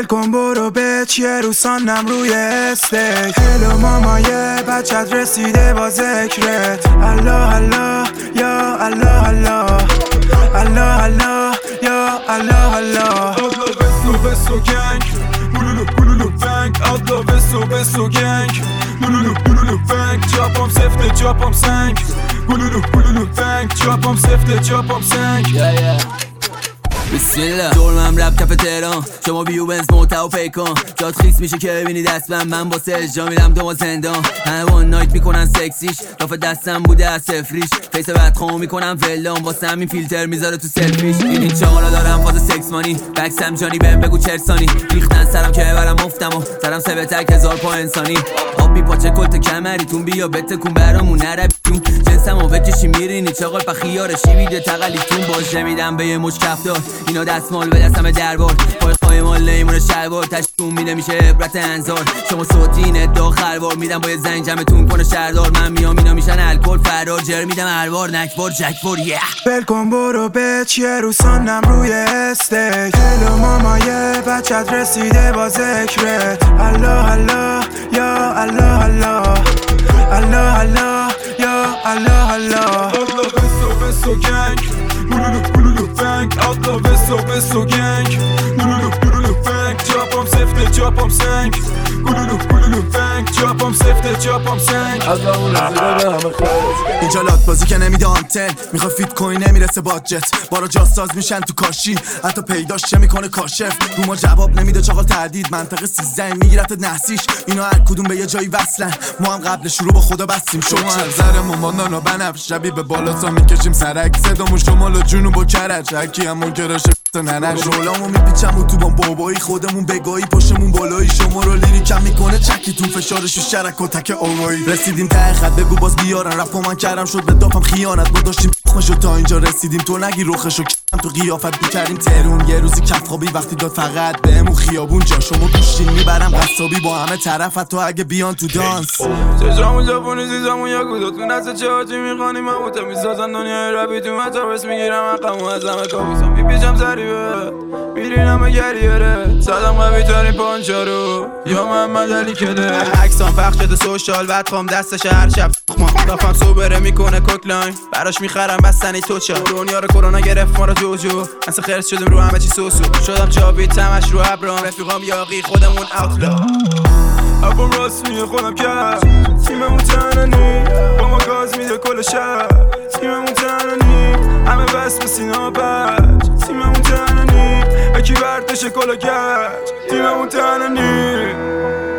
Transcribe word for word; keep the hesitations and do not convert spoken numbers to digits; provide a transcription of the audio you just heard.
کن برو به چیه رو سانم روی استیج. هلو مامای بچت رسیده با ذکرت. الله الله یا الله الله الله الله یا الله الله. الله بسو بسو گنگ بولولو بولولو بنگ. الله بسو بسو گنگ بولولو بولولو بنگ. چاپم سفته چاپم سنگ بولولو بولولو بنگ. چاپم سفته چاپم سنگ. بسم الله. دورمم رب کف تهران، شما بیو بنز موتا و پیکان. جات خیس میشه که ببینی دست من من با سجا میرم دو زندان. همه وان نایت میکنن سکسیش، لاف دستم بوده از سفریش. فیس بدخواه میکنم ولان، واسه همین فیلتر میذاره تو سلفیش. این چاقالا دارم فاز سکس مانی، بکسم جانی بهم بگو چرسانی. ریختن سرم که برم مفتم و سرم سه تک هزار پا انسانی. آبی پاچه کلت کمریتون بیا بتکون برامون نربیتون. جنسم و بکشی میرینی چاقال پا خیارشی ویده تقلیتون. باشه میدم به یه مچ کفتار، اینا دستمال به دستم دربار. پای پای مال لیمون شلوار تشتون میده میشه عبرت انظار. شما صوتین داخل وار میدم با یه زنگ جمعتون کنه شهردار. من میام اینا میشن الکل فرار. جر میدم الوار نکبار جکبار. یه ول کن برو به چیه رو سانم روی استیج. هلو مامای بچت رسیده با ذکرت. الله الله یا الله الله الله الله یا الله الله. الله بسو بسو گنگ بولولو بولولو بنگ. الله بسو بسو گنگ بولولو بولولو بنگ. چاپم سفته چاپم سنگ بولولو بولولو بنگ. چاپم سفته چاپم سنگ. اینجا لات بازی که نمیده آنتن، میخوای فیت کوین نمیرسه باجت. بارا جاساز میشن تو کاشی، حتی پیداش چه میکنه کاشف. رو ما جواب نمیده چاقال تردید، منطقه سیزده میگیرت نحسیش. اینا هر کدوم به یه جایی وصلن، ما هم قبل شروع با خدا بستیم. شما نظرمون با نانا بنفش شبی به بالا تا میکشیم سرک. صدامون شمال و جنوب و کرج، هرکی همون کراشه ننش. رولامو میپیچم و تو بام بابایی خودمون بگایی. پشتمون بالایی شما رو لیریکم میکنه چکیتون. فشارشو شرک و تک آوایی. رسیدیم ته خط بگو باز بیارن. رپا من کردم شد به دافم خیانت. ما داشتیم خوشو تا اینجا رسیدیم. تو نگی روخشو کردم تو قیافت میکردیم ترون. یه روزی کف خوابی وقتی داد فقط بهمون خیابون جا. شما گوشتین میبرم قصابی با همه طرفت تو اگه بیان تو دانس. چشامون ژاپنی زیزامون یا گودتون از چهارچی میخوانی. من موتا میسازن دنیای ربی تو متاورس میگیرم حقمو از همه کابوسم. میپیچم سریبه میرینم گریره. صدم قوی ترین پانچارو یا محمد علی کده. عکسام پخش شده سوشال بعد خوام دستش هر شب ما دافم سوبره میکنه کوکلاین. براش میخرم بستنی توچا. دنیا رو کرونا گرفت ما رو جوجو. اصلا خرس شدیم رو همه چی سوسو. شدم جاوید تمش رو ابرام. رفیقام یاقی خودمون اوتلا. ابم راست میگه خودم کرد. تیممون تننی با ما گاز میده کل شهر. تیممون تننی همه بس به سینا بج. تیممون تننی اکی بردش کل گرد. تیممون تننی